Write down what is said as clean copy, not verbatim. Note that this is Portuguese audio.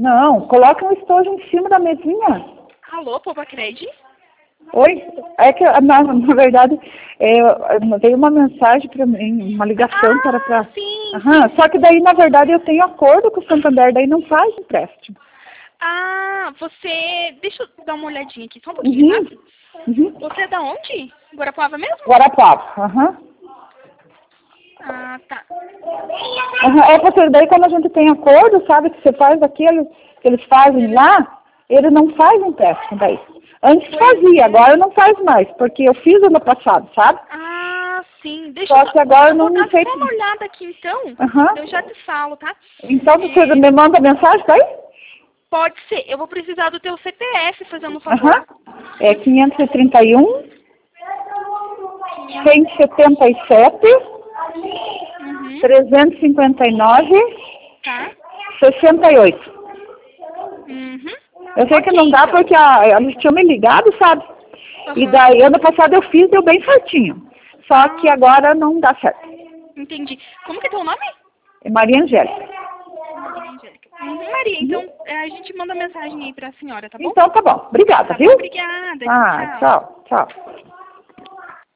Não, coloca um estojo em cima da mesinha. Alô, Poupacred? Oi? É que, na verdade, veio uma mensagem para mim, uma ligação para... Sim. Aham, só que daí, na verdade, eu tenho acordo com o Santander, daí não faz empréstimo. Ah, você... Deixa eu dar uma olhadinha aqui, só um pouquinho, tá? Você é da onde? Guarapuava mesmo? Guarapuava, aham. Ah, tá. É porque daí quando a gente tem acordo, sabe, que você faz aquilo que eles fazem lá, ele não faz empréstimo daí. Antes fazia, agora não faz mais, porque eu fiz ano passado, sabe? Ah, sim. Deixa Só que agora eu não vou dar sei... só uma olhada aqui, então. Eu já te falo, tá? Então você me manda mensagem daí? Pode ser. Eu vou precisar do teu CPF, fazendo um favor. É 531, 177, 359, Tá? 68. Eu sei que não dá então. porque eles tinham me ligado, sabe? E daí, ano passado eu fiz, deu bem certinho. Só que agora não dá certo. Entendi. Como que é teu nome? É Maria Angélica. Maria Angélica. Maria, então a gente manda mensagem aí pra senhora, tá bom? Então tá bom. Obrigada, Tá bom, viu? obrigada. Tchau, tchau.